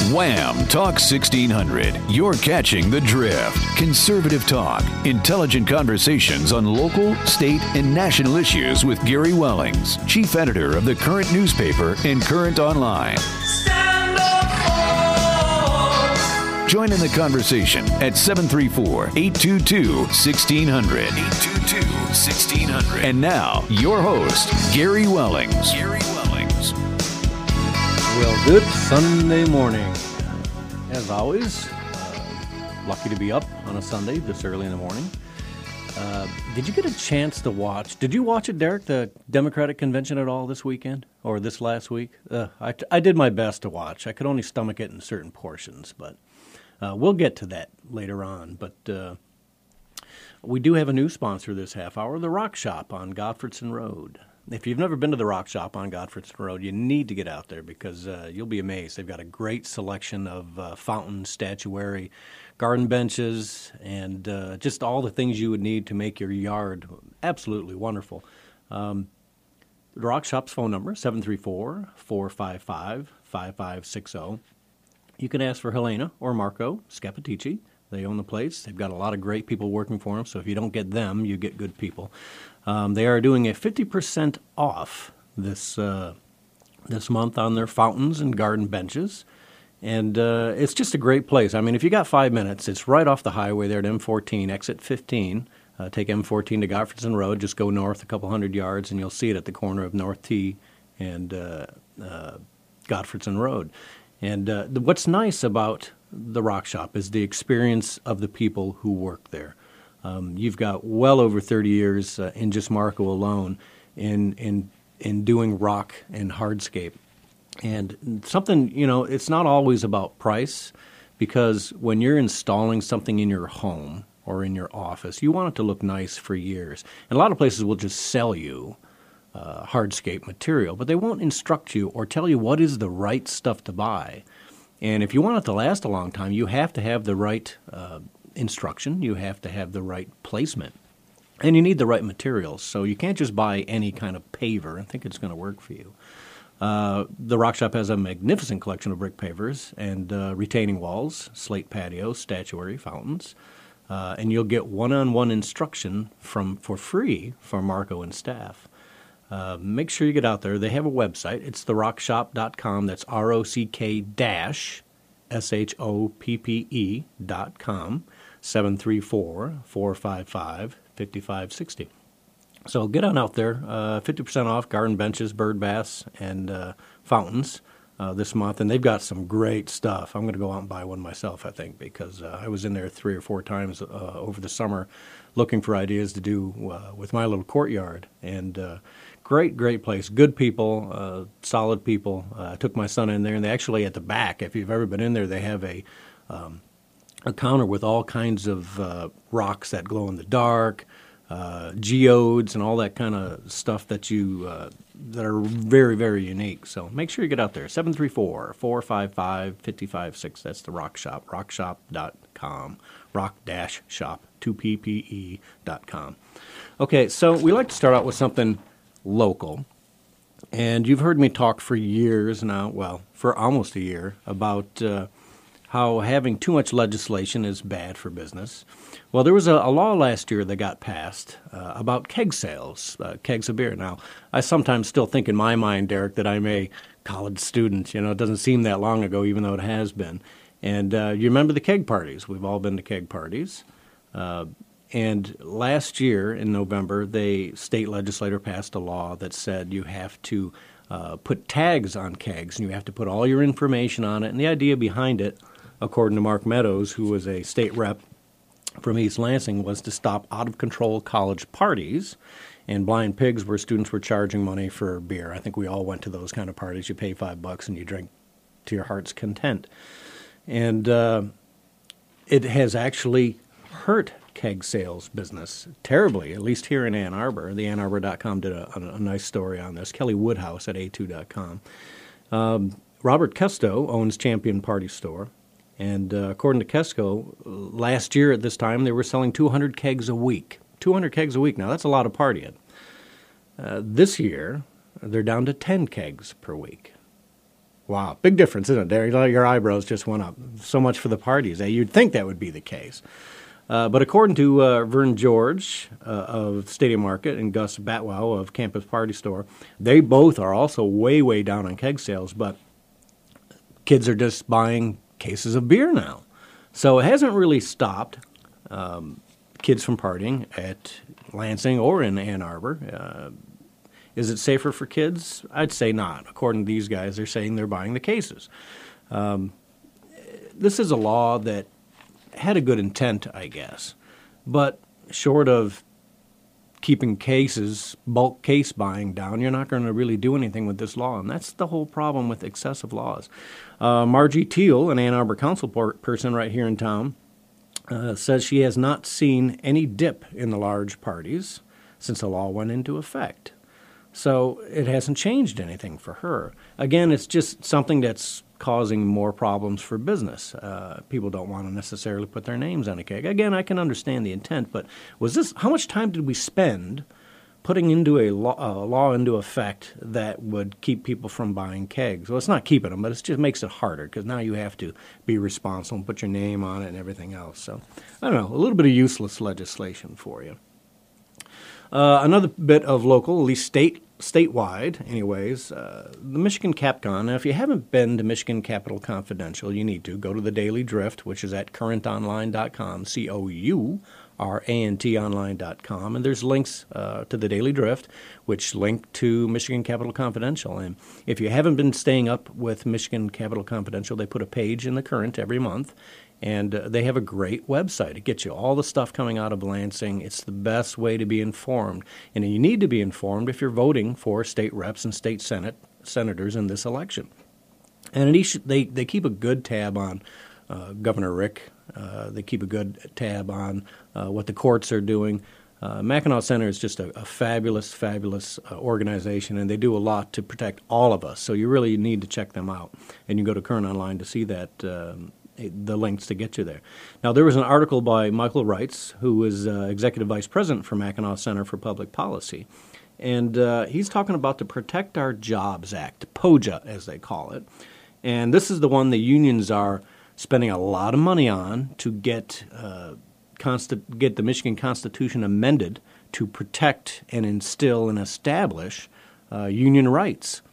Wham! Talk 1600. You're catching the drift. Conservative talk, intelligent conversations on local, state, and national issues with Gary Wellings, chief editor of the Current newspaper and Current Online. Stand up for. Join in the conversation at 734-822-1600. 822-1600. And now, your host, Gary Wellings. Well, good Sunday morning. As always, lucky to be up on a Sunday this early in the morning. Did you get a chance to watch? Did you watch it, Derek, the Democratic convention at all this weekend or this last week? I did my best to watch. I could only stomach it in certain portions, but we'll get to that later on. But we do have a new sponsor this half hour, The Rock Shop on Godfredson Road. If you've never been to the Rock Shop on Godfredson Road, you need to get out there because you'll be amazed. They've got a great selection of fountains, statuary, garden benches, and just all the things you would need to make your yard absolutely wonderful. The Rock Shop's phone number, 734-455-5560. You can ask for Helena or Marco Scapitici. They own the place. They've got a lot of great people working for them, so if you don't get them, you get good people. They are doing a 50% off this month on their fountains and garden benches, and it's just a great place. I mean, if you got 5 minutes, it's right off the highway there at M14, exit 15. Take M14 to Godfredson Road. Just go north a couple hundred yards, and you'll see it at the corner of North T and Godfredson Road. And what's nice about the Rock Shop is the experience of the people who work there. You've got well over 30 years in just Marco alone in doing rock and hardscape. And something, it's not always about price, because when you're installing something in your home or in your office, you want it to look nice for years. And a lot of places will just sell you hardscape material, but they won't instruct you or tell you what is the right stuff to buy. And if you want it to last a long time, you have to have the right instruction. You have to have the right placement. And you need the right materials. So you can't just buy any kind of paver and think it's going to work for you. The Rock Shop has a magnificent collection of brick pavers and retaining walls, slate patios, statuary, fountains. And you'll get one-on-one instruction for free from Marco and staff. Make sure you get out there. They have a website. It's therockshop.com. That's ROCK-SHOPPE.com, 734-455-5560. So get on out there. 50% off garden benches, bird baths, and fountains this month. And they've got some great stuff. I'm going to go out and buy one myself, I think, because I was in there 3 or 4 times over the summer looking for ideas to do with my little courtyard. And great place, good people, solid people. I took my son in there, and they actually at the back, if you've ever been in there, they have a counter with all kinds of rocks that glow in the dark, geodes, and all that kind of stuff that that are very, very unique. So make sure you get out there. 734-455-5560. That's the Rock Shop, rockshop.com, rock-shop, 2ppe.com. Okay, so we like to start out with something local. And you've heard me talk for years now, well, for almost a year, about how having too much legislation is bad for business. Well, there was a law last year that got passed about keg sales, kegs of beer. Now, I sometimes still think in my mind, Derek, that I'm a college student. It doesn't seem that long ago, even though it has been. And you remember the keg parties. We've all been to keg parties. And last year in November, the state legislature passed a law that said you have to put tags on kegs, and you have to put all your information on it. And the idea behind it, according to Mark Meadows, who was a state rep from East Lansing, was to stop out-of-control college parties and blind pigs where students were charging money for beer. I think we all went to those kind of parties. You pay $5 and you drink to your heart's content. And it has actually hurt keg sales business terribly, at least here in Ann Arbor. The AnnArbor.com did a nice story on this. Kelly Woodhouse at A2.com. Robert Kesto owns Champion Party Store. And according to Kesko, last year at this time, they were selling 200 kegs a week. 200 kegs a week. Now, that's a lot of partying. This year, they're down to 10 kegs per week. Wow, big difference, isn't it, Derek? Your eyebrows just went up. So much for the parties. You'd think that would be the case. But according to Vern George of Stadium Market and Gus Batwow of Campus Party Store, they both are also way, way down on keg sales, but kids are just buying cases of beer now. So it hasn't really stopped kids from partying at Lansing or in Ann Arbor. Is it safer for kids? I'd say not. According to these guys, they're saying they're buying the cases. This is a law that had a good intent, I guess, but short of keeping cases, bulk case buying down, you're not going to really do anything with this law, and that's the whole problem with excessive laws. Margie Teal, an Ann Arbor council person right here in town, says she has not seen any dip in the large parties since the law went into effect. So it hasn't changed anything for her. Again, it's just something that's causing more problems for business. People don't want to necessarily put their names on a keg. Again, I can understand the intent, but how much time did we spend putting into a law into effect that would keep people from buying kegs? Well, it's not keeping them, but it just makes it harder because now you have to be responsible and put your name on it and everything else. So, I don't know, a little bit of useless legislation for you. Another bit of local, at least statewide, anyways, the Michigan CapCon. Now, if you haven't been to Michigan Capital Confidential, you need to. Go to the Daily Drift, which is at CurrentOnline.com, COURANTOnline.com, and there's links to the Daily Drift, which link to Michigan Capital Confidential. And if you haven't been staying up with Michigan Capital Confidential, they put a page in the Current every month. And they have a great website. It gets you all the stuff coming out of Lansing. It's the best way to be informed. And you need to be informed if you're voting for state reps and state senators in this election. And they keep a good tab on Governor Rick. They keep a good tab on what the courts are doing. Mackinac Center is just a fabulous, fabulous organization, and they do a lot to protect all of us. So you really need to check them out. And you can go to Current Online to see that the links to get you there. Now, there was an article by Michael Reitz, who is Executive Vice President for Mackinac Center for Public Policy, and he's talking about the Protect Our Jobs Act, POJA as they call it. And this is the one the unions are spending a lot of money on to get the Michigan Constitution amended to protect and instill and establish union rights.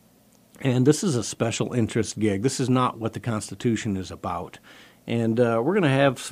And this is a special interest gig. This is not what the Constitution is about. And we're going to have,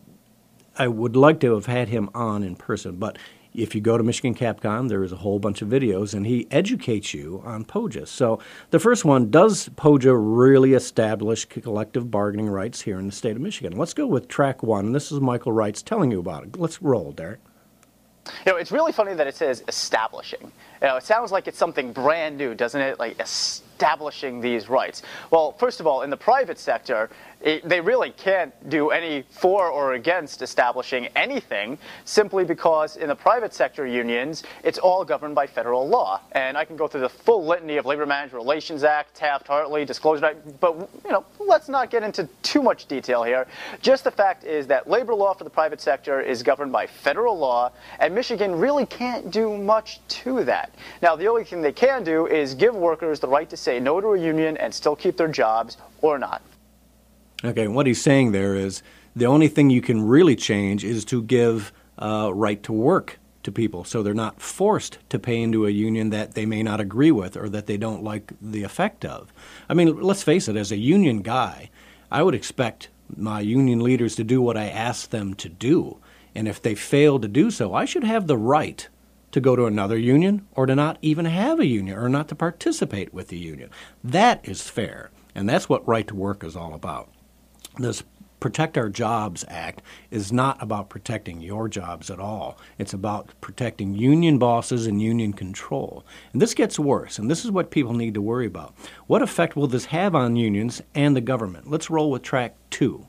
I would like to have had him on in person, but if you go to Michigan CapCon, there is a whole bunch of videos, and he educates you on POJA. So the first one, does POJA really establish collective bargaining rights here in the state of Michigan? Let's go with track one. This is Michael Reitz telling you about it. Let's roll, Derek. It's really funny that it says establishing. It sounds like it's something brand new, doesn't it? Like establishing these rights. Well, first of all, in the private sector, they really can't do any for or against establishing anything, simply because in the private sector unions, it's all governed by federal law. And I can go through the full litany of Labor Management Relations Act, Taft-Hartley, Disclosure Act, but let's not get into too much detail here. Just the fact is that labor law for the private sector is governed by federal law, and Michigan really can't do much to that. Now, the only thing they can do is give workers the right to say no to a union and still keep their jobs, or not. Okay, what he's saying there is the only thing you can really change is to give right to work to people, so they're not forced to pay into a union that they may not agree with or that they don't like the effect of. I mean, let's face it, as a union guy, I would expect my union leaders to do what I ask them to do. And if they fail to do so, I should have the right to go to another union or to not even have a union or not to participate with the union. That is fair, and that's what right to work is all about. This Protect Our Jobs Act is not about protecting your jobs at all. It's about protecting union bosses and union control. And this gets worse, and this is what people need to worry about. What effect will this have on unions and the government? Let's roll with track two.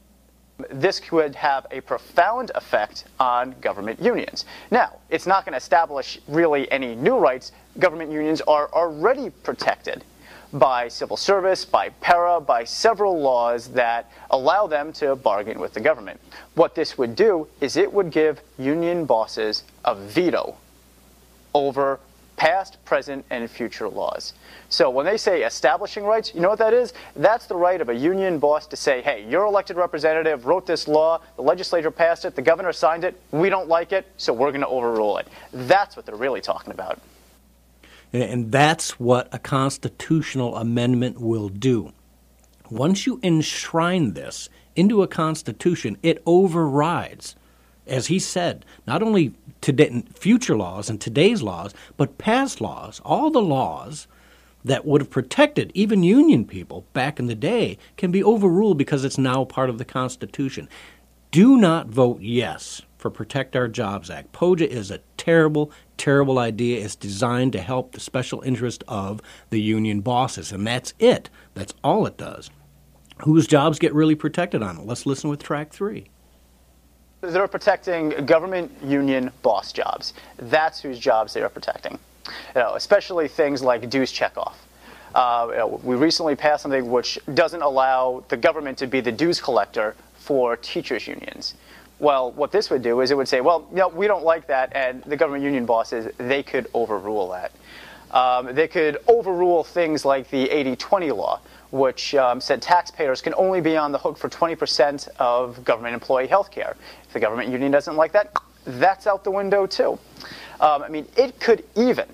This could have a profound effect on government unions. Now, it's not going to establish really any new rights. Government unions are already protected by civil service, by PARA, by several laws that allow them to bargain with the government. What this would do is it would give union bosses a veto over past, present, and future laws. So when they say establishing rights, you know what that is? That's the right of a union boss to say, hey, your elected representative wrote this law, the legislature passed it, the governor signed it, we don't like it, so we're going to overrule it. That's what they're really talking about. And that's what a constitutional amendment will do. Once you enshrine this into a constitution, it overrides, as he said, not only today, future laws and today's laws, but past laws. All the laws that would have protected even union people back in the day can be overruled because it's now part of the Constitution. Do not vote yes for Protect Our Jobs Act. POJA is a terrible, terrible idea. It's designed to help the special interest of the union bosses, and that's it. That's all it does. Whose jobs get really protected on it? Let's listen with track 3. They're protecting government union boss jobs. That's whose jobs they are protecting. Especially things like dues checkoff. We recently passed something which doesn't allow the government to be the dues collector for teachers' unions. Well, what this would do is it would say, well, we don't like that, and the government union bosses, they could overrule that. They could overrule things like the 80-20 law, which said taxpayers can only be on the hook for 20% of government employee health care. If the government union doesn't like that, that's out the window too. It could even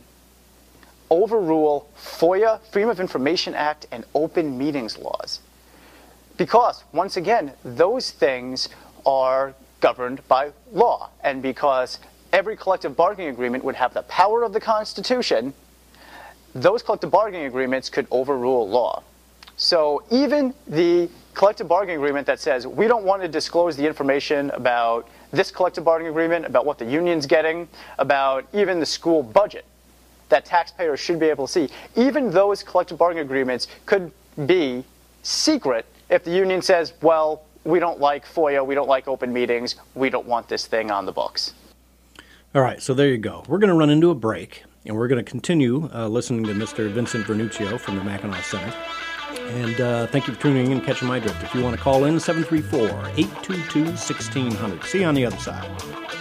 overrule FOIA, Freedom of Information Act, and open meetings laws. Because, once again, those things are governed by law. And because every collective bargaining agreement would have the power of the Constitution, those collective bargaining agreements could overrule law. So even the collective bargaining agreement that says we don't want to disclose the information about this collective bargaining agreement, about what the union's getting, about even the school budget that taxpayers should be able to see, even those collective bargaining agreements could be secret if the union says, well, we don't like FOIA, we don't like open meetings, we don't want this thing on the books. All right, so there you go. We're going to run into a break, and we're going to continue listening to Mr. Vincent Vernuccio from the Mackinac Center. And thank you for tuning in and catching my drift. If you want to call in, 734-822-1600. See you on the other side.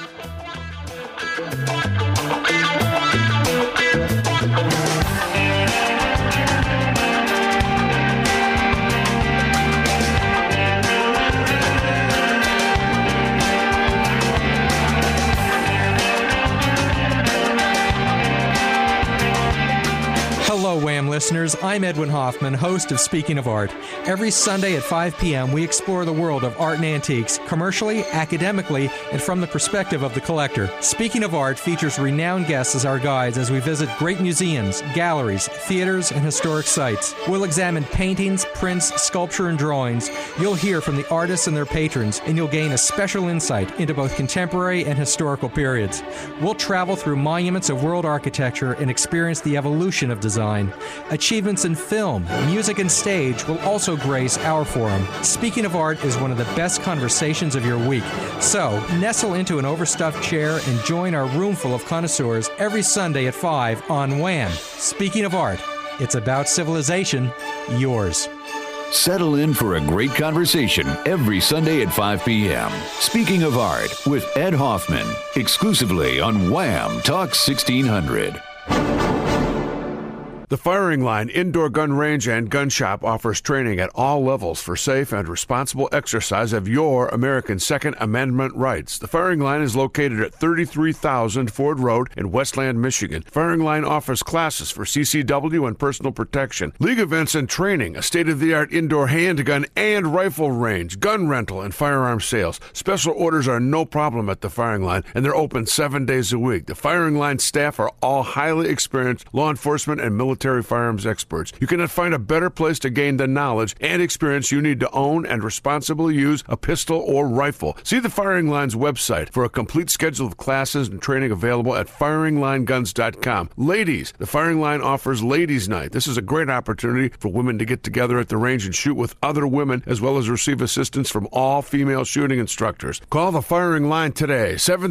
Hello, Wham listeners. I'm Edwin Hoffman, host of Speaking of Art. Every Sunday at 5 p.m., we explore the world of art and antiques, commercially, academically, and from the perspective of the collector. Speaking of Art features renowned guests as our guides as we visit great museums, galleries, theaters, and historic sites. We'll examine paintings, prints, sculpture, and drawings. You'll hear from the artists and their patrons, and you'll gain a special insight into both contemporary and historical periods. We'll travel through monuments of world architecture and experience the evolution of design. Achievements in film, music, and stage will also grace our forum. Speaking of Art is one of the best conversations of your week. So, nestle into an overstuffed chair and join our room full of connoisseurs every Sunday at 5 on Wham! Speaking of Art, it's about civilization, yours. Settle in for a great conversation every Sunday at 5 p.m. Speaking of Art with Ed Hoffman, exclusively on Wham! Talk 1600. The Firing Line Indoor Gun Range and Gun Shop offers training at all levels for safe and responsible exercise of your American Second Amendment rights. The Firing Line is located at 33,000 Ford Road in Westland, Michigan. Firing Line offers classes for CCW and personal protection, league events and training, a state-of-the-art indoor handgun and rifle range, gun rental, and firearm sales. Special orders are no problem at the Firing Line, and they're open 7 days a week. The Firing Line staff are all highly experienced law enforcement and military firearms experts. You cannot find a better place to gain the knowledge and experience you need to own and responsibly use a pistol or rifle. See the Firing Line's website for a complete schedule of classes and training available at firinglineguns.com. Ladies, the Firing Line offers Ladies' Night. This is a great opportunity for women to get together at the range and shoot with other women, as well as receive assistance from all female shooting instructors. Call the Firing Line today,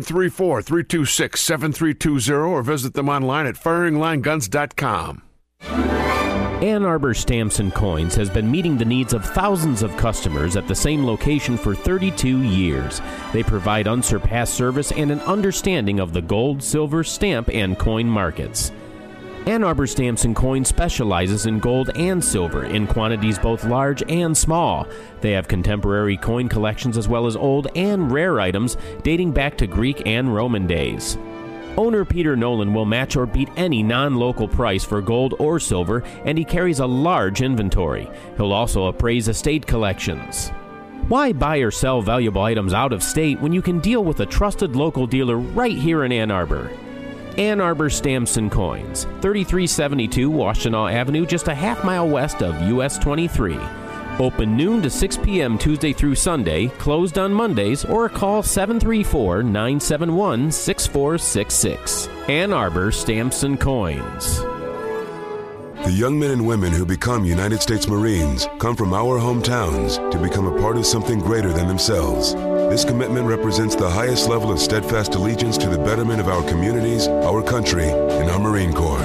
734-326-7320, or visit them online at firinglineguns.com. Ann Arbor Stamps and Coins has been meeting the needs of thousands of customers at the same location for 32 years. They provide unsurpassed service and an understanding of the gold, silver, stamp, and coin markets. Ann Arbor Stamps and Coins specializes in gold and silver in quantities both large and small. They have contemporary coin collections as well as old and rare items dating back to Greek and Roman days. Owner Peter Nolan will match or beat any non-local price for gold or silver, and he carries a large inventory. He'll also appraise estate collections. Why buy or sell valuable items out of state when you can deal with a trusted local dealer right here in Ann Arbor? Ann Arbor Stamps and Coins, 3372 Washtenaw Avenue, just a half mile west of US 23. Open noon to 6 p.m. Tuesday through Sunday, closed on Mondays, or call 734-971-6466. Ann Arbor Stamps and Coins. The young men and women who become United States Marines come from our hometowns to become a part of something greater than themselves. This commitment represents the highest level of steadfast allegiance to the betterment of our communities, our country, and our Marine Corps.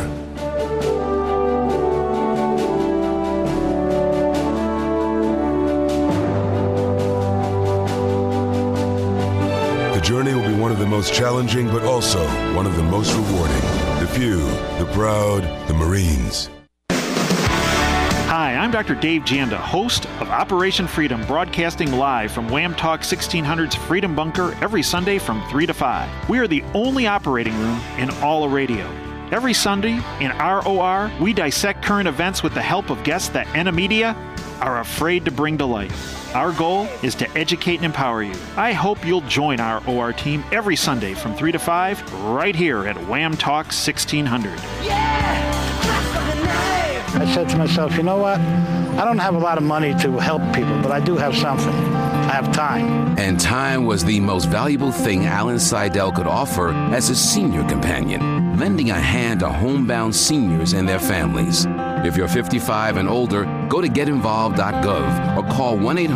The journey will be one of the most challenging, but also one of the most rewarding. The few, the proud, the Marines. Hi, I'm Dr. Dave Janda, host of Operation Freedom, broadcasting live from Wham Talk 1600's Freedom Bunker every Sunday from 3 to 5. We are the only operating room in all of radio. Every Sunday, in ROR, we dissect current events with the help of guests that NA Media are afraid to bring to light. Our goal is to educate and empower you. I hope you'll join our OR team every Sunday from 3 to 5 right here at Wham Talk 1600. I said to myself, you know what? I don't have a lot of money to help people, but I do have something. I have time. And time was the most valuable thing Alan Seidel could offer as a senior companion, lending a hand to homebound seniors and their families. If you're 55 and older, go to getinvolved.gov or call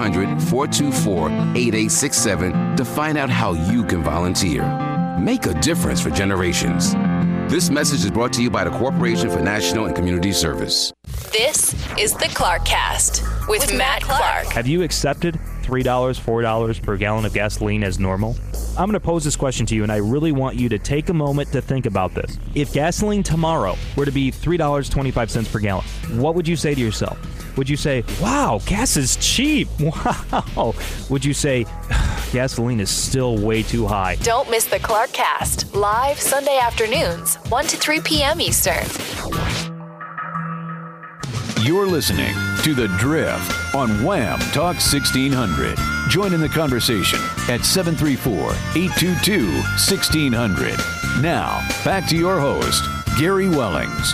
1-800-424-8867 to find out how you can volunteer. Make a difference for generations. This message is brought to you by the Corporation for National and Community Service. This is the Clarkcast with Matt Clark. Have you accepted $3, $4 per gallon of gasoline as normal? I'm going to pose this question to you, and I really want you to take a moment to think about this. If gasoline tomorrow were to be $3.25 per gallon, what would you say to yourself? Would you say, wow, gas is cheap? Wow. Would you say, gasoline is still way too high? Don't miss the Clarkcast, live Sunday afternoons, 1 to 3 p.m. Eastern. You're listening to The Drift on Wham Talk 1600. Join in the conversation at 734-822-1600. Now, back to your host, Gary Wellings.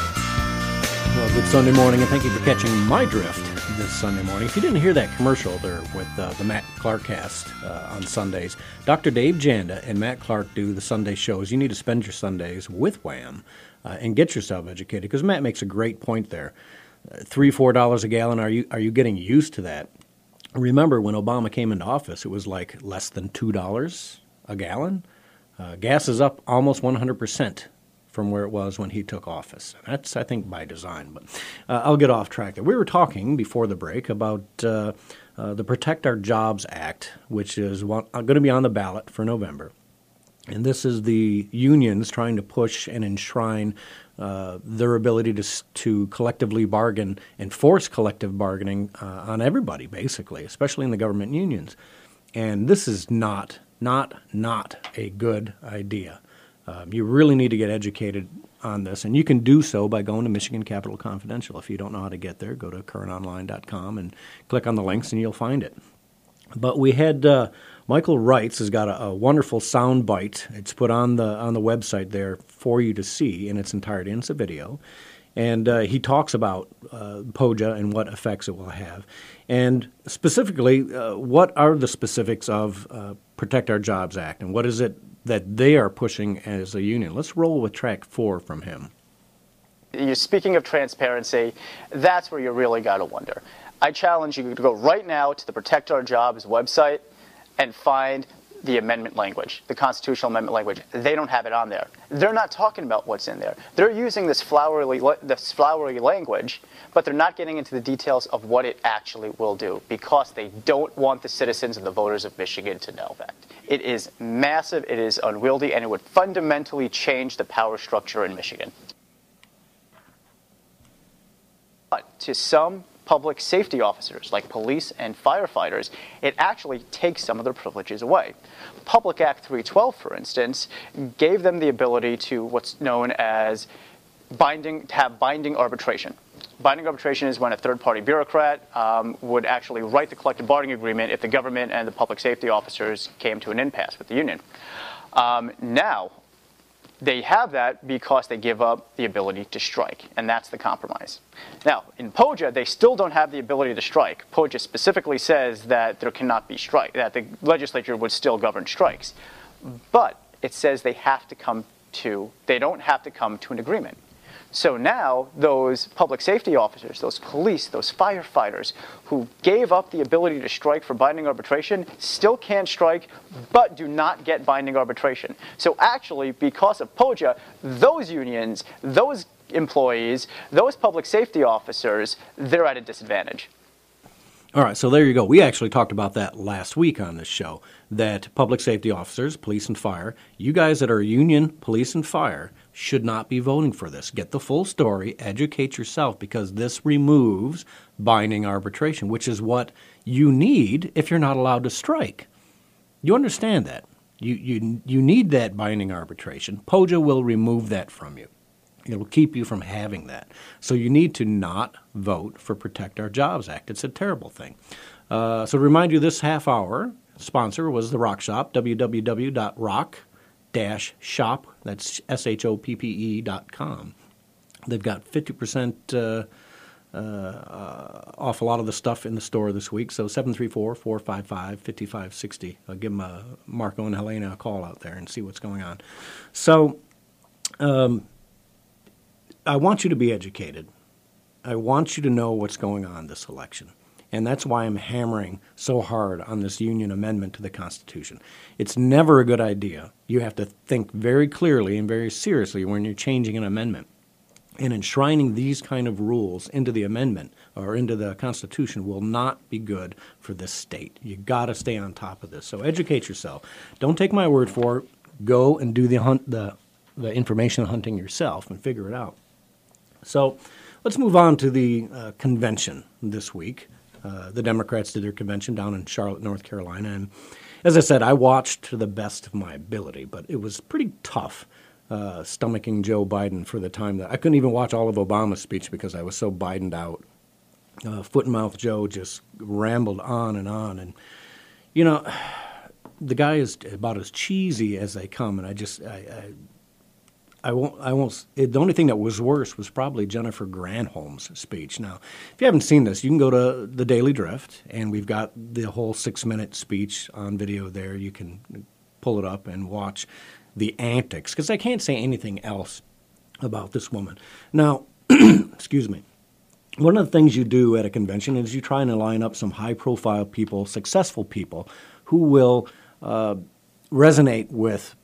Well, good Sunday morning, and thank you for catching my drift this Sunday morning. If you didn't hear that commercial there with the Matt Clarkcast on Sundays, Dr. Dave Janda and Matt Clark do the Sunday shows. You need to spend your Sundays with Wham and get yourself educated, because Matt makes a great point there. $3-4 a gallon, are you getting used to that? Remember, when Obama came into office, it was like less than $2 a gallon. Gas is up almost 100% from where it was when he took office. And that's, I think, by design. But I'll get off track there. We were talking before the break about the Protect Our Jobs Act, which is going to be on the ballot for November. And this is the unions trying to push and enshrine their ability to collectively bargain and force collective bargaining on everybody, basically, especially in the government unions. And this is not a good idea. You really need to get educated on this, and you can do so by going to Michigan Capital Confidential. If you don't know how to get there, go to currentonline.com and click on the links, and you'll find it. But we had Michael Reitz has got a wonderful sound bite. It's put on the website there for you to see in its entirety. And it's a video. And he talks about POJA and what effects it will have. And specifically, what are the specifics of Protect Our Jobs Act, and what is it that they are pushing as a union? Let's roll with track 4 from him. You're speaking of transparency. That's where you really got to wonder. I challenge you to go right now to the Protect Our Jobs website and find the amendment language, the constitutional amendment language. They don't have it on there. They're not talking about what's in there. They're using this flowery language, but they're not getting into the details of what it actually will do, because they don't want the citizens and the voters of Michigan to know that. It is massive, it is unwieldy, and it would fundamentally change the power structure in Michigan. But to some public safety officers, like police and firefighters, it actually takes some of their privileges away. Public Act 312, for instance, gave them the ability to what's known as have binding arbitration. Binding arbitration is when a third-party bureaucrat would actually write the collective bargaining agreement if the government and the public safety officers came to an impasse with the union. Now, they have that because they give up the ability to strike, and that's the compromise. Now, in POJA, they still don't have the ability to strike. POJA specifically says that there cannot be strike, that the legislature would still govern strikes. But it says they don't have to come to an agreement. So now those public safety officers, those police, those firefighters who gave up the ability to strike for binding arbitration still can strike, but do not get binding arbitration. So actually, because of POJA, those unions, those employees, those public safety officers, they're at a disadvantage. All right, so there you go. We actually talked about that last week on this show, that public safety officers, police and fire, you guys that are union, police and fire, should not be voting for this. Get the full story, educate yourself, because this removes binding arbitration, which is what you need if you're not allowed to strike. You understand that. You need that binding arbitration. POJA will remove that from you. It'll keep you from having that. So you need to not vote for Protect Our Jobs Act. It's a terrible thing. So to remind you, this half hour sponsor was the Rock Shop, www.rock-shop, that's SHOPPE.com. They've got 50% off a lot of the stuff in the store this week, so 734-455-5560. I'll give them Marco and Helena a call out there and see what's going on. So I want you to be educated. I want you to know what's going on this election. And that's why I'm hammering so hard on this union amendment to the Constitution. It's never a good idea. You have to think very clearly and very seriously when you're changing an amendment. And enshrining these kind of rules into the amendment or into the Constitution will not be good for this state. You got to stay on top of this. So educate yourself. Don't take my word for it. Go and do the information hunting yourself and figure it out. So let's move on to the convention this week. The Democrats did their convention down in Charlotte, North Carolina. And as I said, I watched to the best of my ability, but it was pretty tough stomaching Joe Biden for the time that I couldn't even watch all of Obama's speech because I was so Bidened out. Foot and mouth Joe just rambled on. And, you know, the guy is about as cheesy as they come. And I won't. The only thing that was worse was probably Jennifer Granholm's speech. Now, if you haven't seen this, you can go to the Daily Drift, and we've got the whole 6-minute speech on video there. You can pull it up and watch the antics, because I can't say anything else about this woman. Now, excuse me. One of the things you do at a convention is you try and line up some high-profile people, successful people, who will resonate with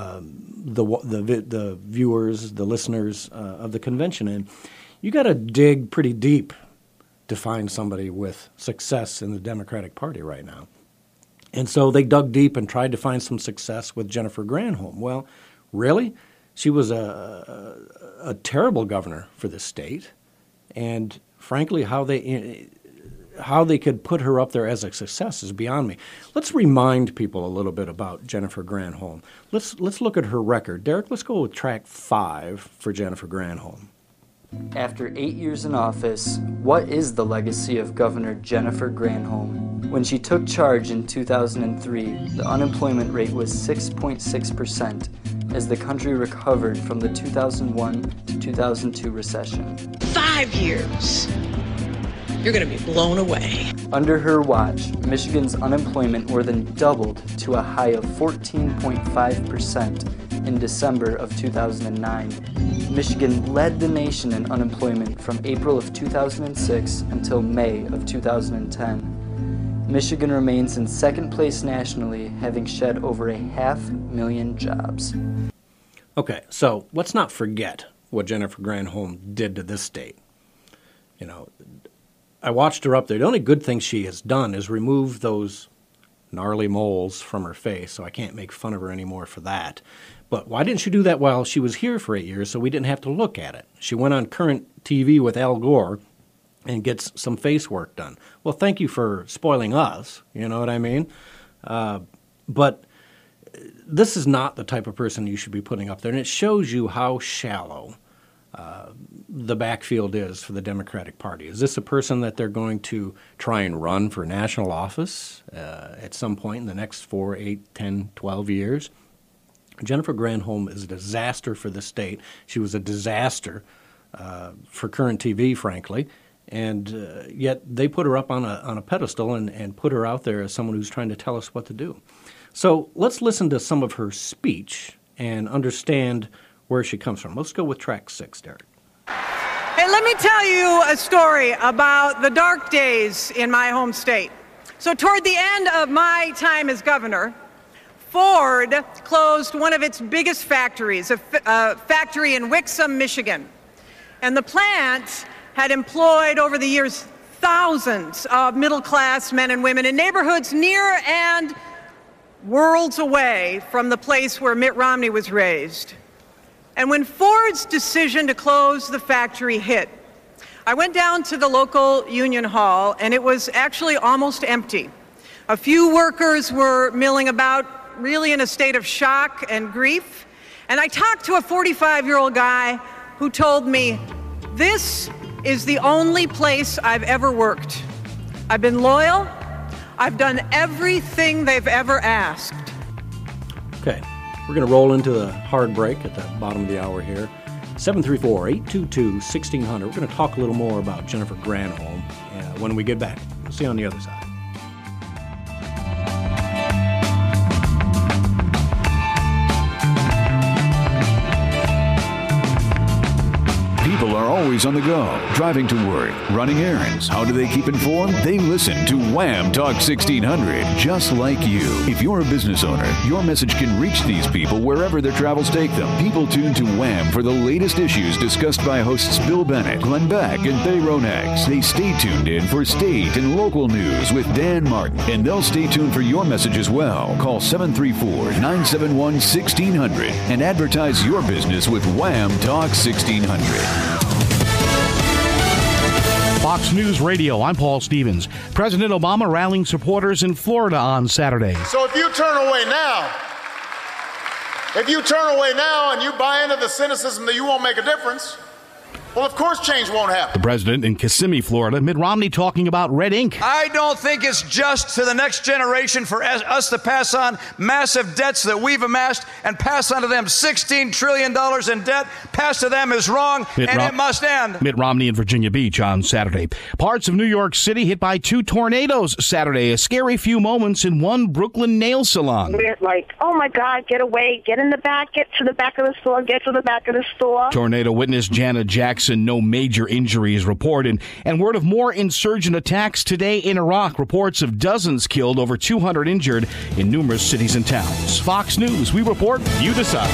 the viewers, the listeners of the convention. And you got to dig pretty deep to find somebody with success in the Democratic Party right now. And so they dug deep and tried to find some success with Jennifer Granholm. Well, really? She was a terrible governor for this state. And frankly, how they could put her up there as a success is beyond me. Let's remind people a little bit about Jennifer Granholm. Let's look at her record. Derek, let's go with track 5 for Jennifer Granholm. After 8 years in office, what is the legacy of Governor Jennifer Granholm? When she took charge in 2003, the unemployment rate was 6.6% as the country recovered from the 2001 to 2002 recession. 5 years. You're going to be blown away. Under her watch, Michigan's unemployment more than doubled to a high of 14.5% in December of 2009. Michigan led the nation in unemployment from April of 2006 until May of 2010. Michigan remains in second place nationally, having shed over 500,000 jobs. Okay, so let's not forget what Jennifer Granholm did to this state. You know, I watched her up there. The only good thing she has done is remove those gnarly moles from her face, so I can't make fun of her anymore for that. But why didn't she do that while she was here for 8 years so we didn't have to look at it? She went on current TV with Al Gore and gets some face work done. Well, thank you for spoiling us, you know what I mean? But this is not the type of person you should be putting up there, and it shows you how shallow the backfield is for the Democratic Party. Is this a person that they're going to try and run for national office at some point in the next 4, 8, 10, 12 years? Jennifer Granholm is a disaster for the state. She was a disaster for Current TV, frankly, and yet they put her up on a pedestal and put her out there as someone who's trying to tell us what to do. So let's listen to some of her speech and understand where she comes from. Let's go with track 6, Derek. Hey, let me tell you a story about the dark days in my home state. So toward the end of my time as governor, Ford closed one of its biggest factories, a factory in Wixom, Michigan. And the plant had employed over the years thousands of middle-class men and women in neighborhoods near and worlds away from the place where Mitt Romney was raised. And when Ford's decision to close the factory hit, I went down to the local union hall, and it was actually almost empty. A few workers were milling about, really in a state of shock and grief. And I talked to a 45-year-old guy who told me, "This is the only place I've ever worked. I've been loyal. I've done everything they've ever asked." Okay, we're going to roll into the hard break at the bottom of the hour here. 734-822-1600. We're going to talk a little more about Jennifer Granholm when we get back. We'll see you on the other side. People are always on the go, driving to work, running errands. How do they keep informed? They listen to Wham Talk 1600, just like you. If you're a business owner, your message can reach these people wherever their travels take them. People tune to Wham for the latest issues discussed by hosts Bill Bennett, Glenn Beck, and Bay Ronex. They stay tuned in for state and local news with Dan Martin, and they'll stay tuned for your message as well. Call 734-971-1600 and advertise your business with Wham Talk 1600. Fox News Radio, I'm Paul Stevens. President Obama rallying supporters in Florida on Saturday. So if you turn away now and you buy into the cynicism that you won't make a difference, well, of course change won't happen. The president in Kissimmee, Florida, Mitt Romney talking about red ink. I don't think it's just to the next generation for us to pass on massive debts that we've amassed and pass on to them $16 trillion in debt. Pass to them is wrong, it must end. Mitt Romney in Virginia Beach on Saturday. Parts of New York City hit by 2 tornadoes Saturday. A scary few moments in one Brooklyn nail salon. We're like, oh my God, get away, get in the back, get to the back of the store, get to the back of the store. Tornado witness Janet Jackson, no major injuries reported. And word of more insurgent attacks today in Iraq. Reports of dozens killed, over 200 injured in numerous cities and towns. Fox News, we report, you decide.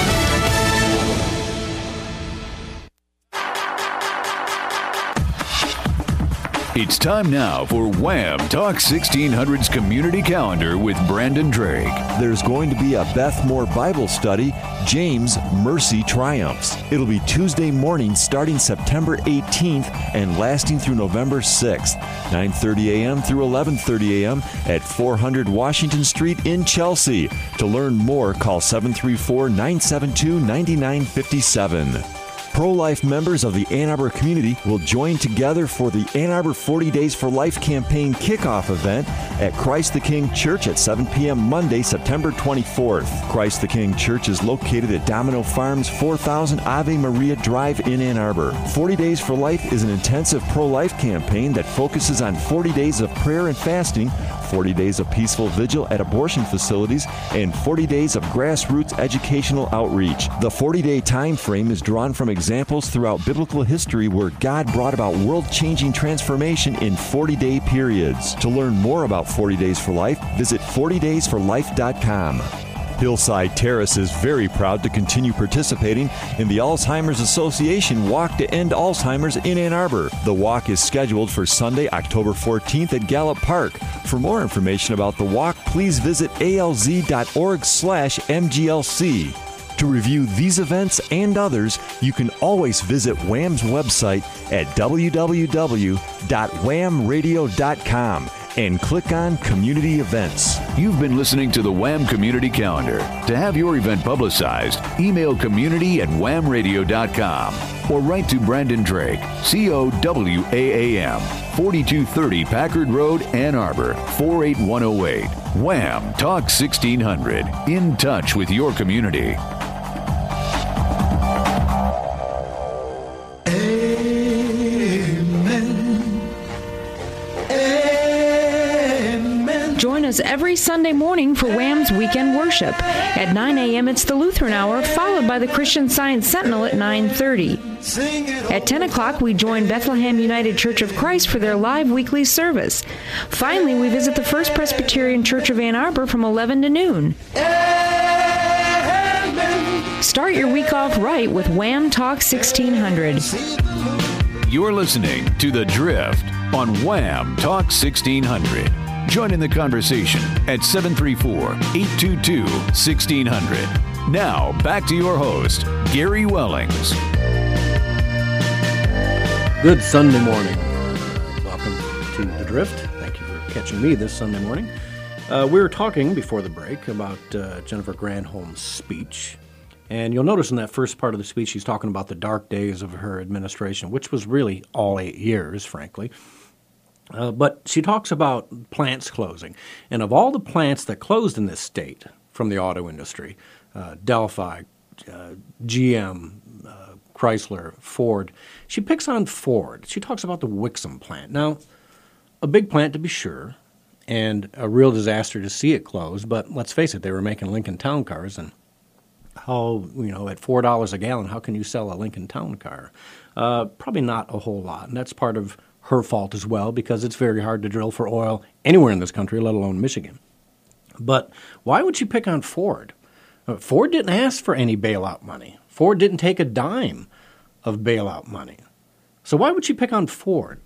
It's time now for Wham Talk 1600's Community Calendar with Brandon Drake. There's going to be a Beth Moore Bible study, James Mercy Triumphs. It'll be Tuesday morning starting September 18th and lasting through November 6th, 9:30 a.m. through 11:30 a.m. at 400 Washington Street in Chelsea. To learn more, call 734-972-9957. Pro-life members of the Ann Arbor community will join together for the Ann Arbor 40 Days for Life campaign kickoff event at Christ the King Church at 7 p.m. Monday, September 24th. Christ the King Church is located at Domino Farms, 4000 Ave Maria Drive in Ann Arbor. 40 Days for Life is an intensive pro-life campaign that focuses on 40 days of prayer and fasting, 40 days of peaceful vigil at abortion facilities, and 40 days of grassroots educational outreach. The 40-day time frame is drawn from examples throughout biblical history where God brought about world-changing transformation in 40-day periods. To learn more about 40 Days for Life, visit 40daysforlife.com. Hillside Terrace is very proud to continue participating in the Alzheimer's Association Walk to End Alzheimer's in Ann Arbor. The walk is scheduled for Sunday, October 14th at Gallup Park. For more information about the walk, please visit alz.org/MGLC. To To review these events and others, you can always visit Wham's website at www.whamradio.com and click on Community Events. You've been listening to the Wham Community Calendar. To have your event publicized, email community@whamradio.com or write to Brandon Drake, COWAAM, 4230 Packard Road, Ann Arbor, 48108. Wham Talk 1600. In touch with your community. Join us every Sunday morning for Wham's Weekend Worship. At 9 a.m., it's the Lutheran Hour, followed by the Christian Science Sentinel at 9:30. At 10 o'clock, we join Bethlehem United Church of Christ for their live weekly service. Finally, we visit the First Presbyterian Church of Ann Arbor from 11 to noon. Start your week off right with Wham Talk 1600. You're listening to The Drift on Wham Talk 1600. Join in the conversation at 734-822-1600. Now, back to your host, Gary Wellings. Good Sunday morning. Welcome to The Drift. Thank you for catching me this Sunday morning. We were talking before the break about Jennifer Granholm's speech. And you'll notice in that first part of the speech, she's talking about the dark days of her administration, which was really all 8 years, frankly. But she talks about plants closing. And of all the plants that closed in this state from the auto industry, Delphi, GM, Chrysler, Ford, she picks on Ford. She talks about the Wixom plant. Now, a big plant to be sure, and a real disaster to see it close. But let's face it, they were making Lincoln Town cars, and how, at $4 a gallon, how can you sell a Lincoln Town car? Probably not a whole lot, and that's part of her fault as well, because it's very hard to drill for oil anywhere in this country, let alone Michigan. But why would she pick on Ford? Ford didn't ask for any bailout money. Ford didn't take a dime of bailout money. So why would she pick on Ford?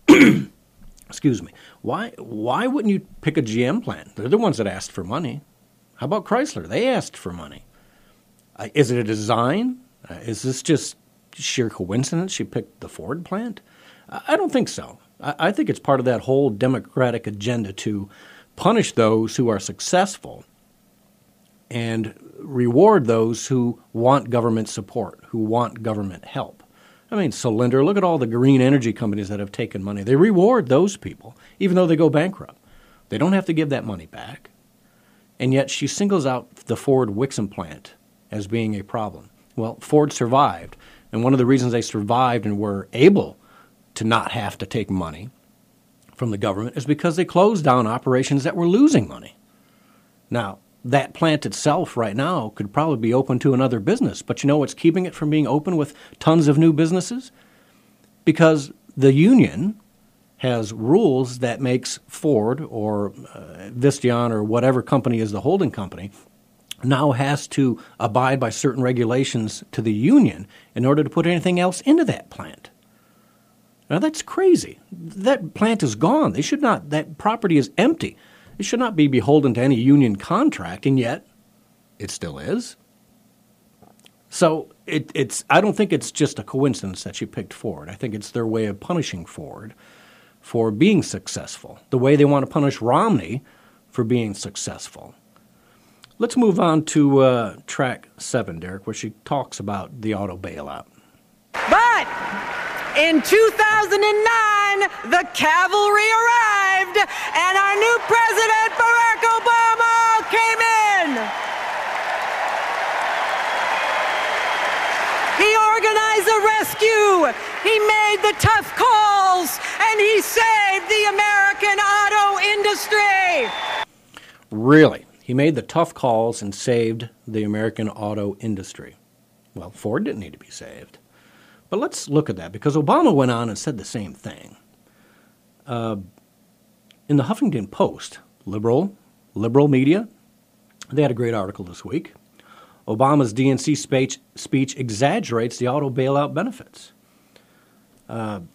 Excuse me. Why wouldn't you pick a GM plant? They're the ones that asked for money. How about Chrysler? They asked for money. Is it a design? Is this just sheer coincidence she picked the Ford plant? I don't think so. I think it's part of that whole Democratic agenda to punish those who are successful and reward those who want government support, who want government help. I mean, Solyndra, look at all the green energy companies that have taken money. They reward those people, even though they go bankrupt. They don't have to give that money back. And yet she singles out the Ford Wixom plant as being a problem. Well, Ford survived, and one of the reasons they survived and were able to not have to take money from the government is because they closed down operations that were losing money. Now, that plant itself right now could probably be open to another business, but you know what's keeping it from being open with tons of new businesses? Because the union has rules that makes Ford or Visteon or whatever company is the holding company now has to abide by certain regulations to the union in order to put anything else into that plant. Now, that's crazy. That plant is gone. That property is empty. It should not be beholden to any union contract, and yet it still is. So I don't think it's just a coincidence that she picked Ford. I think it's their way of punishing Ford for being successful, the way they want to punish Romney for being successful. Let's move on to track 7, Derek, where she talks about the auto bailout. But in 2009, the cavalry arrived, and our new president, Barack Obama, came in. He organized a rescue. He made the tough calls, and he saved the American auto industry. Really? He made the tough calls and saved the American auto industry. Well, Ford didn't need to be saved. But let's look at that, because Obama went on and said the same thing. In the Huffington Post, liberal media, they had a great article this week. Obama's DNC speech exaggerates the auto bailout benefits. The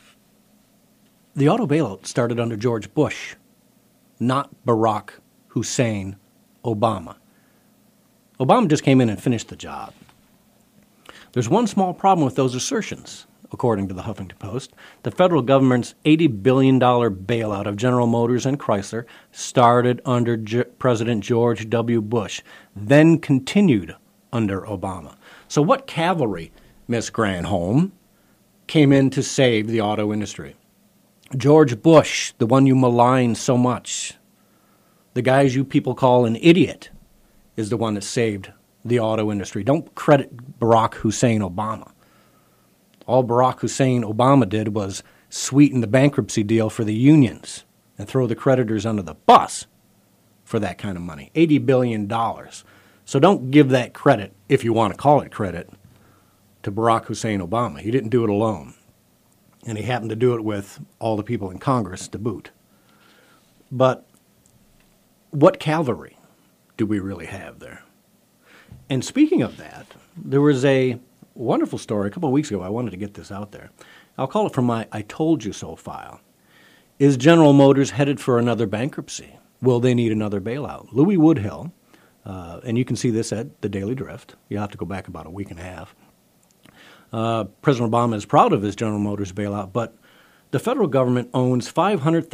auto bailout started under George Bush, not Barack Hussein Obama. Obama just came in and finished the job. There's one small problem with those assertions, according to the Huffington Post. The federal government's $80 billion bailout of General Motors and Chrysler started under President George W. Bush, then continued under Obama. So what cavalry, Miss Granholm, came in to save the auto industry? George Bush, the one you malign so much, the guys you people call an idiot, is the one that saved the auto industry. Don't credit Barack Hussein Obama. All Barack Hussein Obama did was sweeten the bankruptcy deal for the unions and throw the creditors under the bus for that kind of money. $80 billion. So don't give that credit, if you want to call it credit, to Barack Hussein Obama. He didn't do it alone. And he happened to do it with all the people in Congress to boot. But what cavalry do we really have there? And speaking of that, there was a wonderful story a couple of weeks ago. I wanted to get this out there. I'll call it from my I Told You So file. Is General Motors headed for another bankruptcy? Will they need another bailout? Louis Woodhill, and you can see this at the Daily Drift. You'll have to go back about a week and a half. President Obama is proud of his General Motors bailout, but the federal government owns 500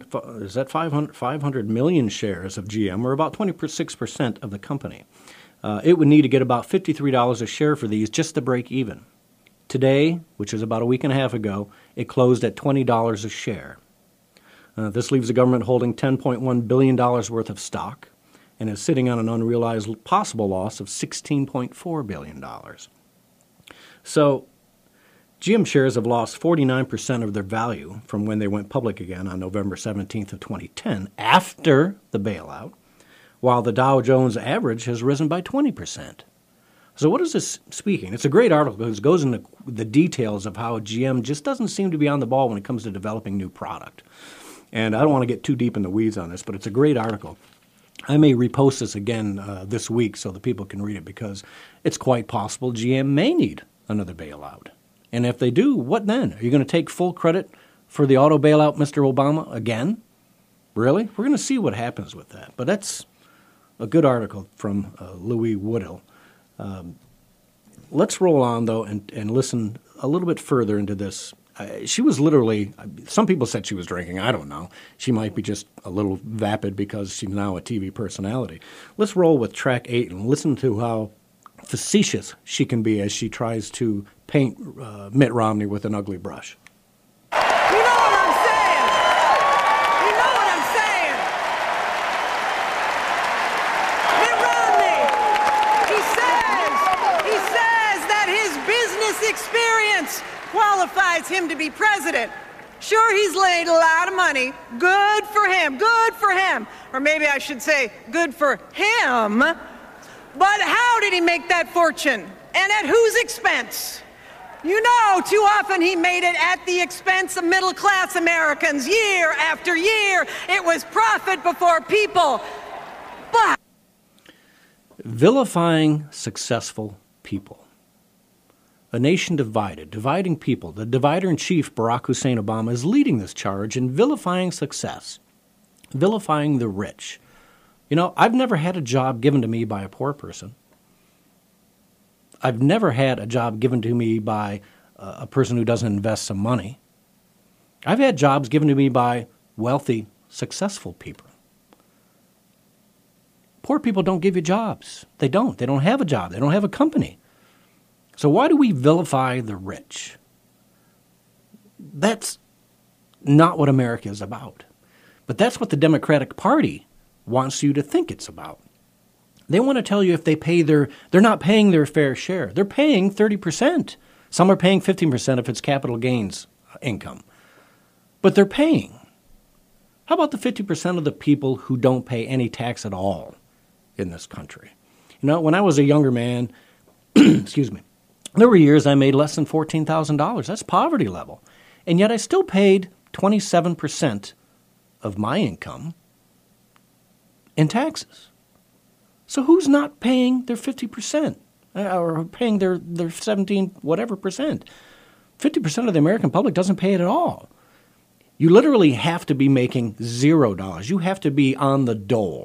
million shares of GM, or about 26% of the company. It would need to get about $53 a share for these just to break even. Today, which is about a week and a half ago, it closed at $20 a share. This leaves the government holding $10.1 billion worth of stock and is sitting on an unrealized possible loss of $16.4 billion. So GM shares have lost 49% of their value from when they went public again on November 17th of 2010 after the bailout, while the Dow Jones average has risen by 20%. So what is this speaking? It's a great article because it goes into the details of how GM just doesn't seem to be on the ball when it comes to developing new product. And I don't want to get too deep in the weeds on this, but it's a great article. I may repost this again this week so that people can read it because it's quite possible GM may need another bailout. And if they do, what then? Are you going to take full credit for the auto bailout, Mr. Obama, again? Really? We're going to see what happens with that. But that's a good article from Louis Woodhill. Let's roll on, though, and listen a little bit further into this. She was literally, some people said she was drinking. I don't know. She might be just a little vapid because she's now a TV personality. Let's roll with track 8 and listen to how facetious she can be as she tries to paint Mitt Romney with an ugly brush. You know what I'm saying? You know what I'm saying? Mitt Romney, he says that his business experience qualifies him to be president. Sure, he's made a lot of money. Good for him. Good for him. Or maybe I should say, good for him. But how did he make that fortune? And at whose expense? You know, too often he made it at the expense of middle-class Americans. Year after year, it was profit before people. But vilifying successful people. A nation divided, dividing people. The divider-in-chief, Barack Hussein Obama, is leading this charge in vilifying success, vilifying the rich. You know, I've never had a job given to me by a poor person. I've never had a job given to me by a person who doesn't invest some money. I've had jobs given to me by wealthy, successful people. Poor people don't give you jobs. They don't. They don't have a job. They don't have a company. So why do we vilify the rich? That's not what America is about. But that's what the Democratic Party wants you to think it's about. They want to tell you if they pay they're not paying their fair share. They're paying 30%. Some are paying 15% if it's capital gains income. But they're paying. How about the 50% of the people who don't pay any tax at all in this country? You know, when I was a younger man, excuse me, there were years I made less than $14,000. That's poverty level. And yet I still paid 27% of my income in taxes. So who's not paying their 50% or paying their 17 whatever percent? 50% of the American public doesn't pay it at all. You literally have to be making $0. You have to be on the dole.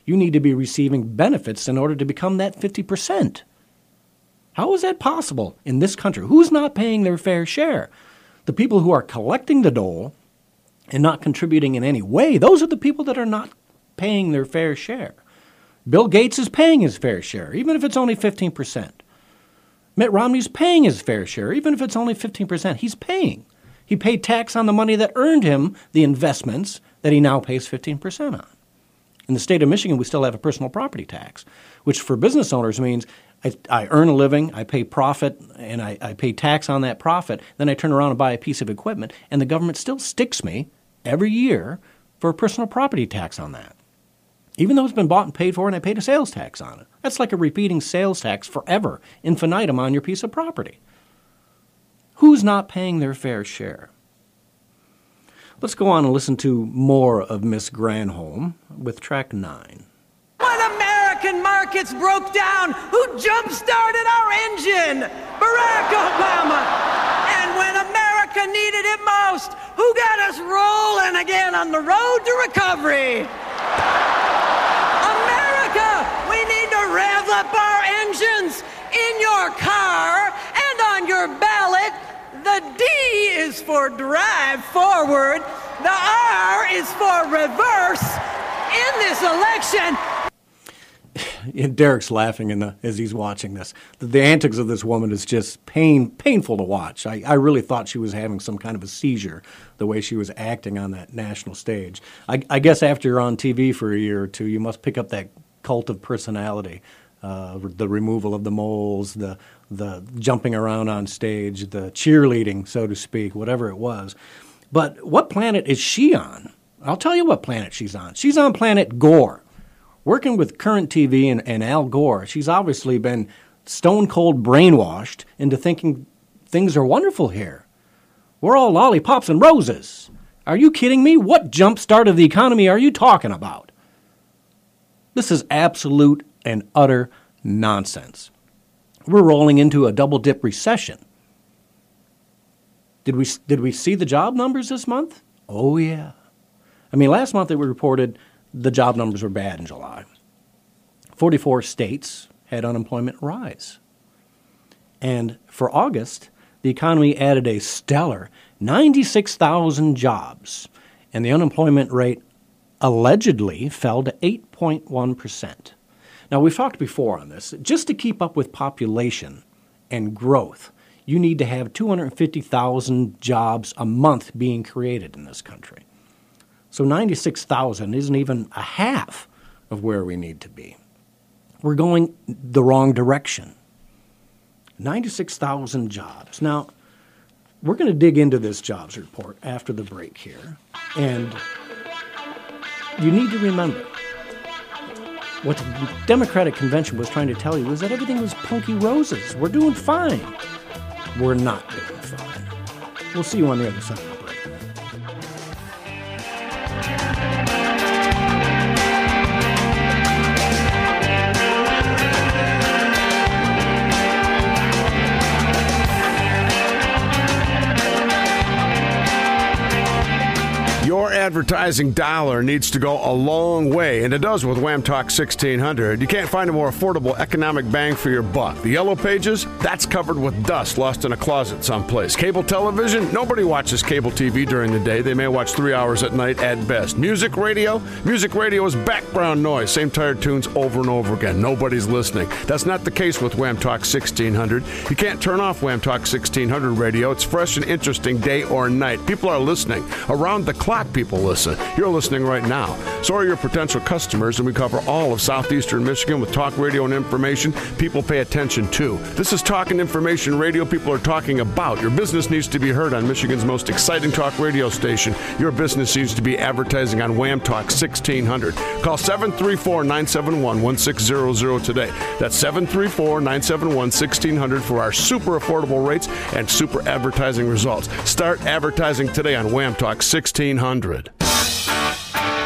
You need to be receiving benefits in order to become that 50%. How is that possible in this country? Who's not paying their fair share? The people who are collecting the dole and not contributing in any way, those are the people that are not paying their fair share. Bill Gates is paying his fair share, even if it's only 15%. Mitt Romney's paying his fair share, even if it's only 15%. He's paying. He paid tax on the money that earned him the investments that he now pays 15% on. In the state of Michigan, we still have a personal property tax, which for business owners means I earn a living, I pay profit, and I pay tax on that profit. Then I turn around and buy a piece of equipment, and the government still sticks me every year for a personal property tax on that. Even though it's been bought and paid for and I paid a sales tax on it. That's like a repeating sales tax forever, infinitum on your piece of property. Who's not paying their fair share? Let's go on and listen to more of Miss Granholm with track 9. When American markets broke down, who jump-started our engine? Barack Obama. And when America needed it most, who got us rolling again on the road to recovery? America, we need to rev up our engines in your car and on your ballot. The D is for drive forward. The R is for reverse. In this election, And Derek's laughing as he's watching this. The antics of this woman is just painful to watch. I really thought she was having some kind of a seizure, the way she was acting on that national stage. I guess after you're on TV for a year or two, you must pick up that cult of personality, the removal of the moles, the jumping around on stage, the cheerleading, so to speak, whatever it was. But what planet is she on? I'll tell you what planet she's on. She's on planet Gore. Working with Current TV and Al Gore, she's obviously been stone-cold brainwashed into thinking things are wonderful here. We're all lollipops and roses. Are you kidding me? What jump-start of the economy are you talking about? This is absolute and utter nonsense. We're rolling into a double-dip recession. Did we see the job numbers this month? Oh, yeah. I mean, last month they were reported the job numbers were bad in July. 44 states had unemployment rise. And for August, the economy added a stellar 96,000 jobs, and the unemployment rate allegedly fell to 8.1%. Now, we've talked before on this. Just to keep up with population and growth, you need to have 250,000 jobs a month being created in this country. So 96,000 isn't even a half of where we need to be. We're going the wrong direction. 96,000 jobs. Now, we're going to dig into this jobs report after the break here. And you need to remember, what the Democratic Convention was trying to tell you was that everything was punky roses. We're doing fine. We're not doing fine. We'll see you on the other side of the break. Your advertising dollar needs to go a long way, and it does with Wham Talk 1600. You can't find a more affordable economic bang for your buck. The Yellow Pages, that's covered with dust lost in a closet someplace. Cable television, nobody watches cable TV during the day. They may watch 3 hours at night at best. Music radio is background noise. Same tired tunes over and over again. Nobody's listening. That's not the case with Wham Talk 1600. You can't turn off Wham Talk 1600 radio. It's fresh and interesting day or night. People are listening. Around the clock, people listen. You're listening right now. So are your potential customers, and we cover all of southeastern Michigan with talk radio and information people pay attention to. This is talk and information radio people are talking about. Your business needs to be heard on Michigan's most exciting talk radio station. Your business needs to be advertising on Wham Talk 1600. Call 734-971-1600 today. That's 734-971-1600 for our super affordable rates and super advertising results. Start advertising today on Wham Talk 1600.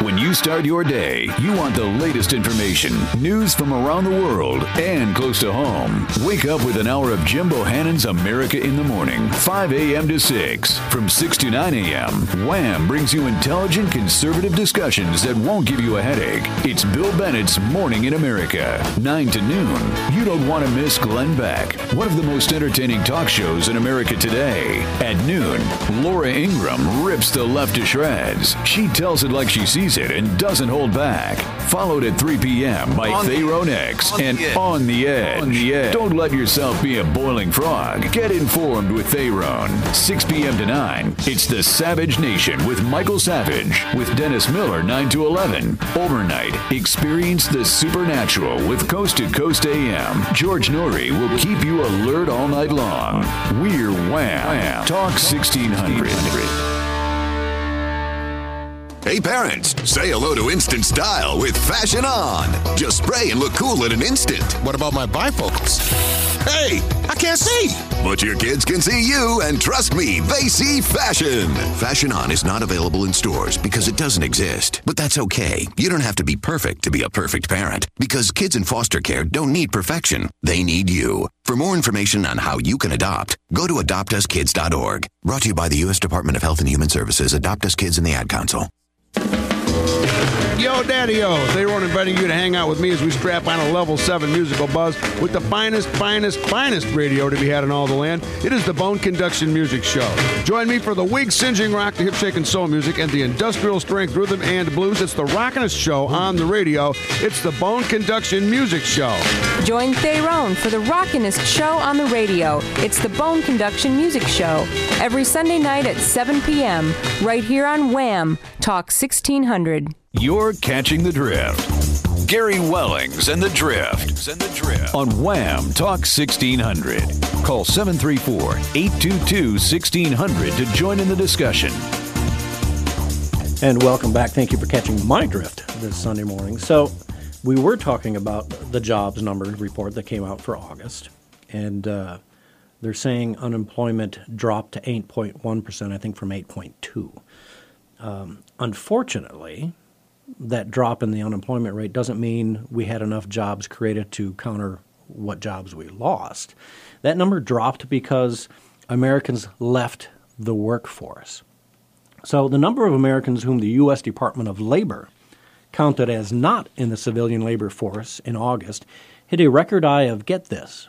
When you start your day, you want the latest information, news from around the world, and close to home. Wake up with an hour of Jim Bohannon's America in the Morning, 5 a.m. to 6. From 6 to 9 a.m., Wham brings you intelligent, conservative discussions that won't give you a headache. It's Bill Bennett's Morning in America, 9 to noon. You don't want to miss Glenn Beck, one of the most entertaining talk shows in America today. At noon, Laura Ingraham rips the left to shreds. She tells it like she sees it and doesn't hold back. Followed at 3 p.m. by Thayrone X and On the Edge. Don't let yourself be a boiling frog. Get informed with Thayrone. 6 p.m. to 9. It's the Savage Nation with Michael Savage. With Dennis Miller, 9 to 11. Overnight, experience the supernatural with Coast to Coast AM. George Norrie will keep you alert all night long. We're Wham! Talk 1600. Hey parents, say hello to instant style with Fashion On. Just spray and look cool in an instant. What about my bifocals? Hey, I can't see. But your kids can see you, and trust me, they see fashion. Fashion On is not available in stores because it doesn't exist. But that's okay. You don't have to be perfect to be a perfect parent, because kids in foster care don't need perfection. They need you. For more information on how you can adopt, go to adoptuskids.org. Brought to you by the U.S. Department of Health and Human Services, Adopt Us Kids, and the Ad Council. Yo, Daddy-O, Thayrone inviting you to hang out with me as we strap on a level 7 musical buzz with the finest radio to be had in all the land. It is the Bone Conduction Music Show. Join me for the wig-singeing rock, the hip-shaking soul music, and the industrial strength rhythm and blues. It's the rockin'est show on the radio. It's the Bone Conduction Music Show. Join Thayrone for the rockin'est show on the radio. It's the Bone Conduction Music Show. Every Sunday night at 7 p.m. right here on Wham! Talk 1600. You're catching the drift. Gary Wellings and the Drift. On Wham! Talk 1600. Call 734-822-1600 to join in the discussion. And welcome back. Thank you for catching my drift this Sunday morning. So we were talking about the jobs number report that came out for August. And they're saying unemployment dropped to 8.1%, I think from 8.2%. Unfortunately, that drop in the unemployment rate doesn't mean we had enough jobs created to counter what jobs we lost. That number dropped because Americans left the workforce. So the number of Americans whom the U.S. Department of Labor counted as not in the civilian labor force in August hit a record high of, get this,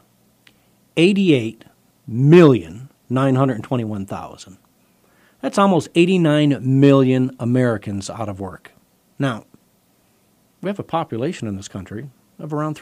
88,921,000. That's almost 89 million Americans out of work. Now, we have a population in this country of around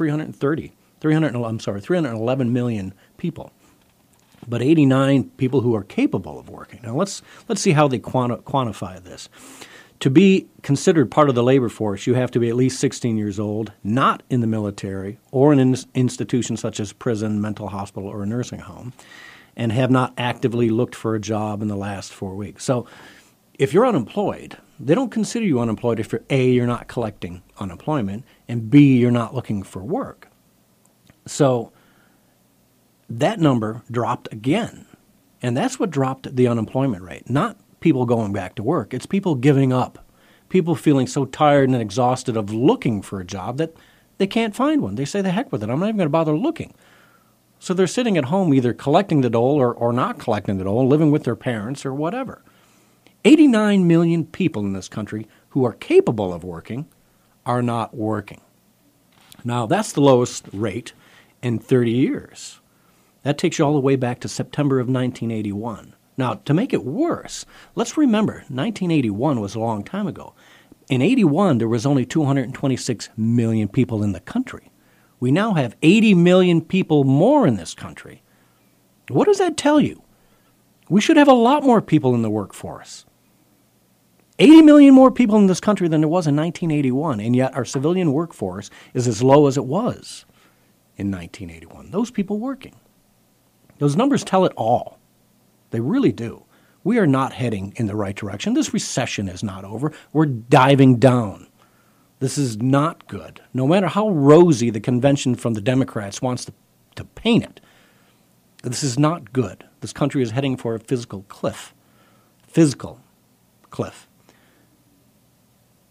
311 million people, but 89 people who are capable of working. Now, let's see how they quantify this. To be considered part of the labor force, you have to be at least 16 years old, not in the military or in an institution such as prison, mental hospital, or a nursing home, and have not actively looked for a job in the last 4 weeks. So if you're unemployed, they don't consider you unemployed if you're not collecting unemployment, and B, you're not looking for work. So that number dropped again, and that's what dropped the unemployment rate. Not people going back to work. It's people giving up, people feeling so tired and exhausted of looking for a job that they can't find one. They say, the heck with it, I'm not even going to bother looking. So they're sitting at home either collecting the dole or not collecting the dole, living with their parents or whatever. 89 million people in this country who are capable of working are not working. Now, that's the lowest rate in 30 years. That takes you all the way back to September of 1981. Now, to make it worse, let's remember 1981 was a long time ago. In 81, there was only 226 million people in the country. We now have 80 million people more in this country. What does that tell you? We should have a lot more people in the workforce. 80 million more people in this country than there was in 1981, and yet our civilian workforce is as low as it was in 1981. Those people working. Those numbers tell it all. They really do. We are not heading in the right direction. This recession is not over. We're diving down. This is not good. No matter how rosy the convention from the Democrats wants to paint it, this is not good. This country is heading for a physical cliff. Physical cliff.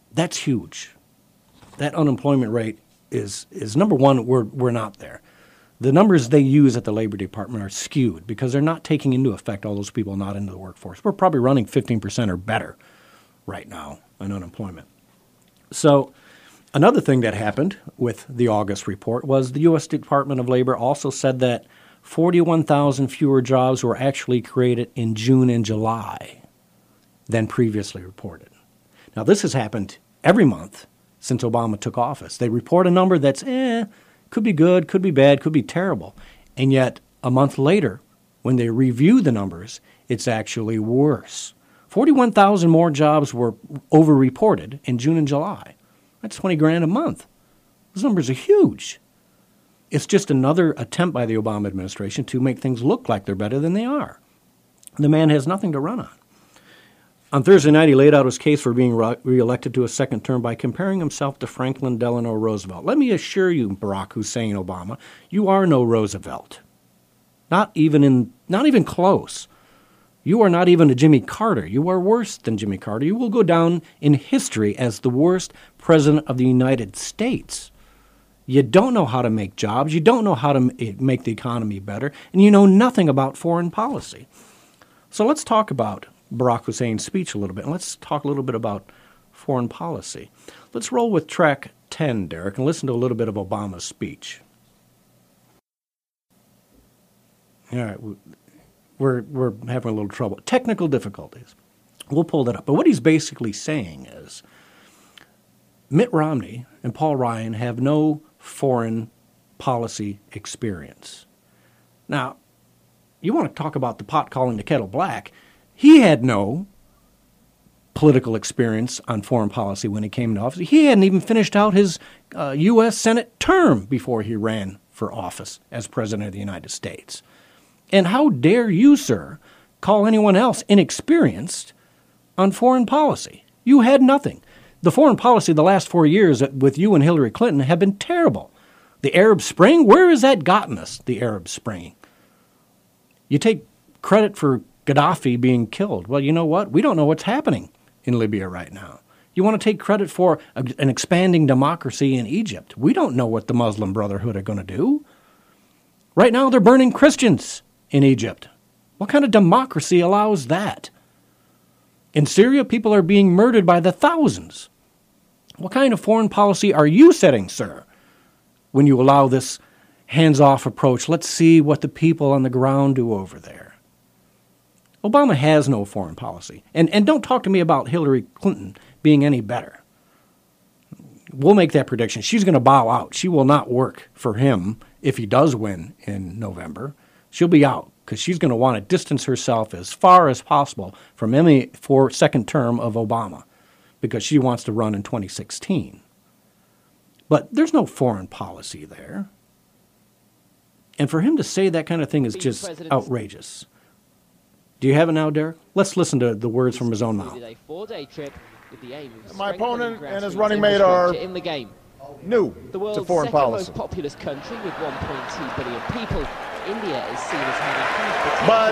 That's huge. That unemployment rate is number one, we're not there. The numbers they use at the Labor Department are skewed because they're not taking into effect all those people not into the workforce. We're probably running 15% or better right now on unemployment. So another thing that happened with the August report was the U.S. Department of Labor also said that 41,000 fewer jobs were actually created in June and July than previously reported. Now, this has happened every month since Obama took office. They report a number that's, could be good, could be bad, could be terrible. And yet, a month later, when they review the numbers, it's actually worse. 41,000 more jobs were overreported in June and July. That's 20 grand a month. Those numbers are huge. It's just another attempt by the Obama administration to make things look like they're better than they are. The man has nothing to run on. On Thursday night, he laid out his case for being reelected to a second term by comparing himself to Franklin Delano Roosevelt. Let me assure you, Barack Hussein Obama, you are no Roosevelt. Not even close. You are not even a Jimmy Carter. You are worse than Jimmy Carter. You will go down in history as the worst president of the United States. You don't know how to make jobs. You don't know how to make the economy better. And you know nothing about foreign policy. So let's talk about Barack Hussein's speech a little bit, and let's talk a little bit about foreign policy. Let's roll with track 10, Derek, and listen to a little bit of Obama's speech. All right, we're having a little trouble. Technical difficulties. We'll pull that up. But what he's basically saying is Mitt Romney and Paul Ryan have no foreign policy experience. Now, you want to talk about the pot calling the kettle black. He had no political experience on foreign policy when he came to office. He hadn't even finished out his U.S. Senate term before he ran for office as President of the United States. And how dare you, sir, call anyone else inexperienced on foreign policy? You had nothing. The foreign policy the last 4 years with you and Hillary Clinton have been terrible. The Arab Spring, where has that gotten us, the Arab Spring? You take credit for Gaddafi being killed. Well, you know what? We don't know what's happening in Libya right now. You want to take credit for an expanding democracy in Egypt. We don't know what the Muslim Brotherhood are going to do. Right now, they're burning Christians in Egypt. What kind of democracy allows that? In Syria, people are being murdered by the thousands. What kind of foreign policy are you setting, sir, when you allow this hands-off approach? Let's see what the people on the ground do over there. Obama has no foreign policy. And don't talk to me about Hillary Clinton being any better. We'll make that prediction. She's going to bow out. She will not work for him if he does win in November. She'll be out because she's going to want to distance herself as far as possible from any second term of Obama because she wants to run in 2016. But there's no foreign policy there. And for him to say that kind of thing is just outrageous. Do you have it now, Derek? Let's listen to the words from his own mouth. A 4-day trip with the aim of my opponent and his running mate are in the game. New to foreign policy. The world's second most populous country with 1.2 billion people, India is seen as having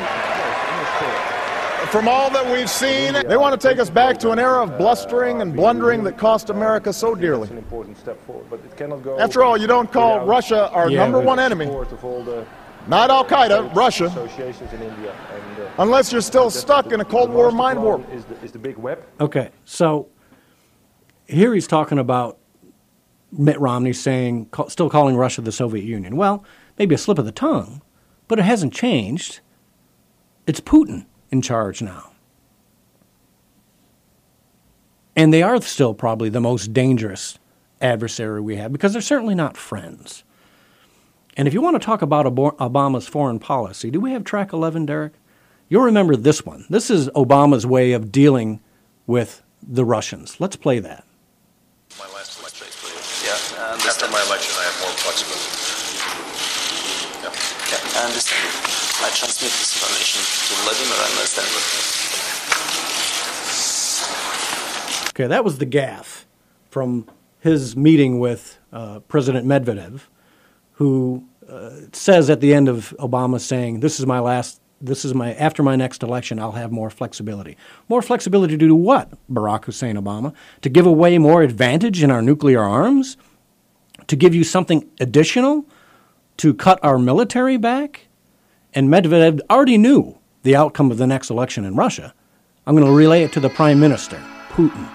huge But from all that we've seen, they want to take us back to an era of blustering and blundering that cost America so dearly. An important step forward, but it cannot go. After all, you don't call Russia our number one enemy. Not Al-Qaeda, Russia. Associations in India and, unless you're still stuck in a Cold War mind warp. Is the big web. Okay, so here he's talking about Mitt Romney saying, still calling Russia the Soviet Union. Well, maybe a slip of the tongue, but it hasn't changed. It's Putin in charge now. And they are still probably the most dangerous adversary we have because they're certainly not friends. And if you want to talk about Obama's foreign policy, do we have track 11, Derek? You'll remember this one. This is Obama's way of dealing with the Russians. Let's play that. My last election, yeah. After my election, I have more flexibility. Yeah, I understand. I transmit this information to Vladimir and understand what. Okay, that was the gaffe from his meeting with President Medvedev, who says at the end of Obama saying, this is my last after my next election, I'll have more flexibility. More flexibility to do what, Barack Hussein Obama? To give away more advantage in our nuclear arms? To give you something additional? To cut our military back? And Medvedev already knew the outcome of the next election in Russia. I'm going to relay it to the Prime Minister, Putin.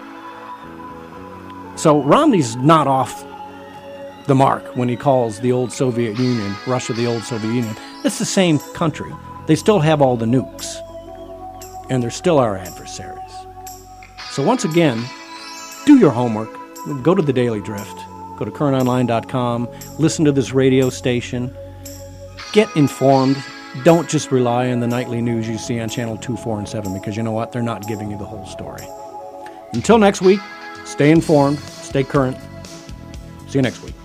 So Romney's not off the mark when he calls the old Soviet Union, Russia the old Soviet Union. It's the same country. They still have all the nukes. And they're still our adversaries. So once again, do your homework. Go to the Daily Drift. Go to currentonline.com. Listen to this radio station. Get informed. Don't just rely on the nightly news you see on Channel 2, 4, and 7, because you know what? They're not giving you the whole story. Until next week, stay informed, stay current. See you next week.